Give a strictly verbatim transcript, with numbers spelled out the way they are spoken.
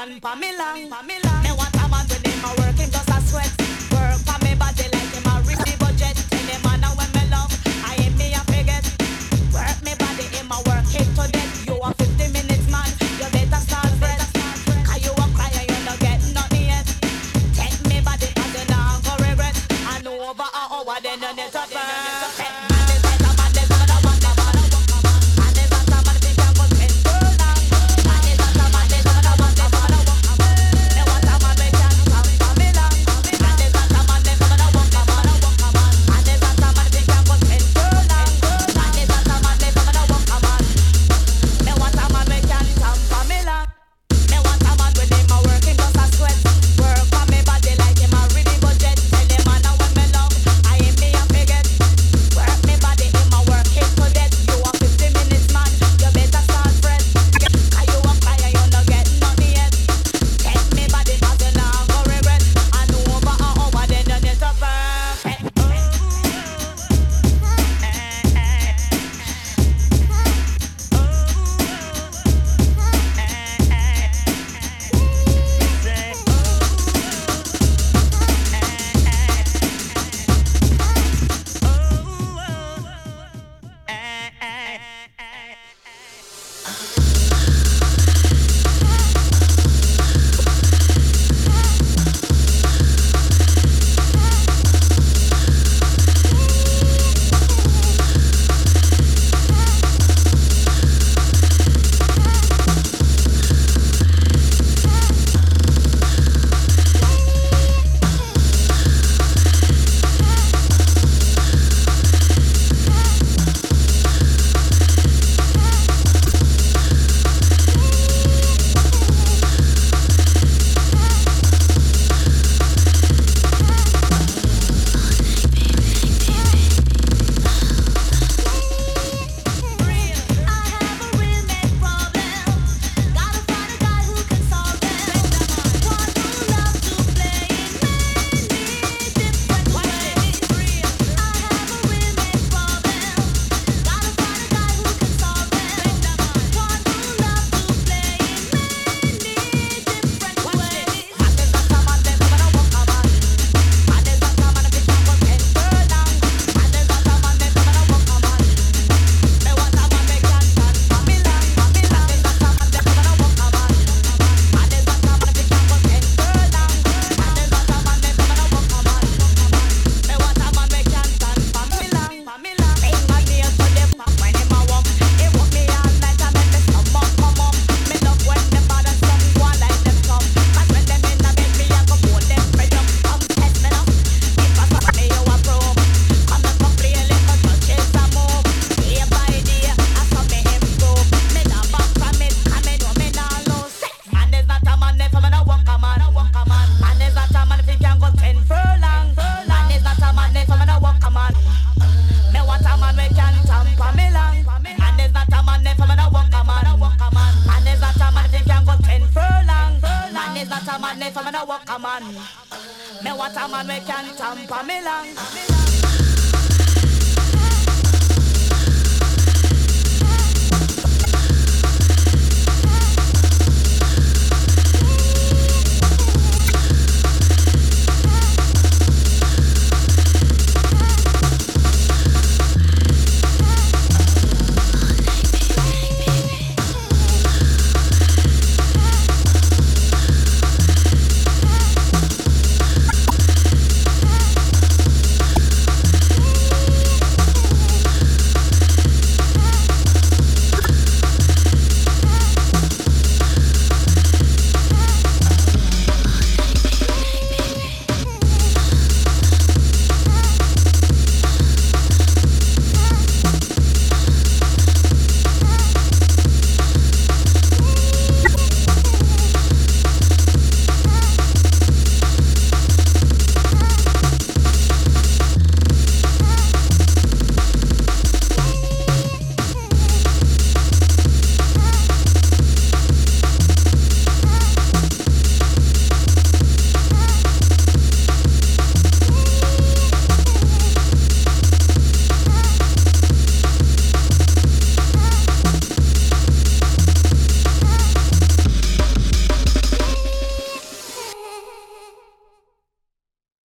tan pa me long, pa me long. Me want a man with him a working just a sweat. Work for me body like him a rip the budget. Tell him man a when me love, I ain't me a forget. Work me body him a work hit to death. You a fifty minutes man, you better start fresh. Cause you a cry and you no get nothing yet. Take me body cause you not go regret. And over a hour then you need to burn. Me want a man we can tamper me long.